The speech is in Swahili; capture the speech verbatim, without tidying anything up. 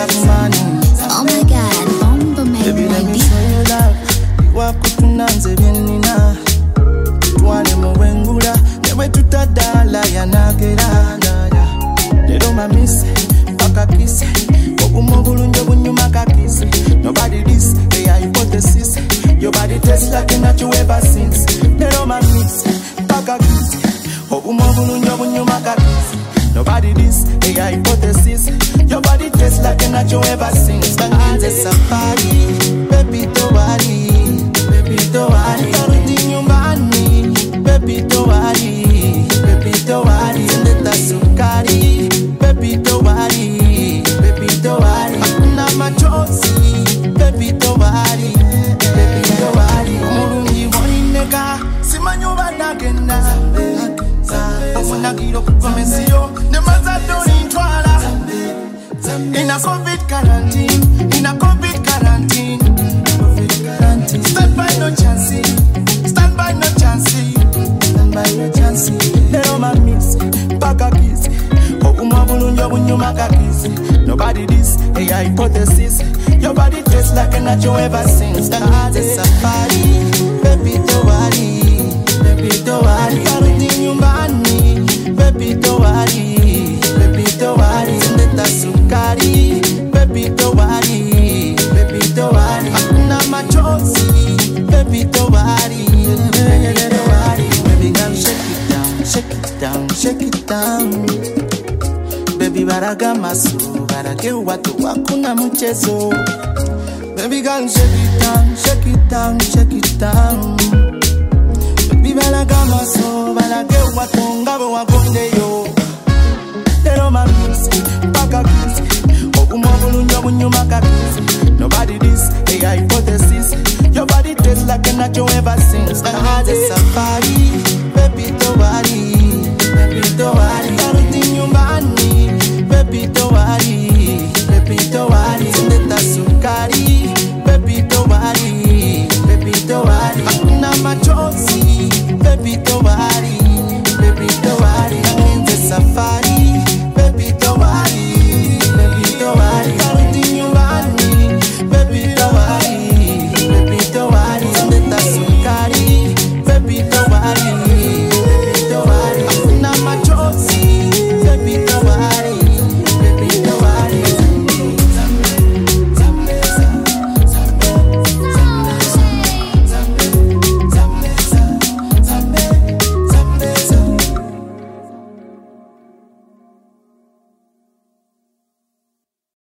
love money. Oh my God, bomba man. Baby, let me show you love. Wakutunanze bienina. Tuane mwengula. Newe tutadala ya nagera. Lero mamise, paka kise. Ogumo bulunjo bunyuma kakise. Nobody this, they are hypothesis. Your body tastes like a not you ever since. Lero mamise, paka kise. Ogumo bulunjo bunyuma kakise. Nobody this, they are hypothesis. Your body tastes like a not you ever since. Bangize safari, baby don't worry, baby don't worry. Everything you money, baby don't worry, baby don't worry. Sendeta sukari, baby don't worry, baby don't worry. Hakuna machozi, baby don't worry, baby don't worry. Umurungi wonineka, simanyoba nagenda. Afuna kilo kupamesio, nemaza doni ntwala. In a COVID quarantine, in a COVID quarantine, stand by no chance, stand by no chance, stand by no chance. Lero mamise, paka kisi, okuma bulunjo bunyuma kakisi. Nobody this, a hypothesis. Your body tastes like a nacho ever since. Start a safari, baby don't worry, baby don't worry. Everything you money, baby don't worry, baby don't worry. Sendeta sukari, baby don't worry, baby don't worry. Hakuna machozi, baby don't worry, baby don't worry. Baby girl shake it down, shake it down, shake it down. Baby baraga maso, barage watu wakuna mchezo. Baby girl shake it down, shake it down, shake it down. Baby baraga maso, barage watu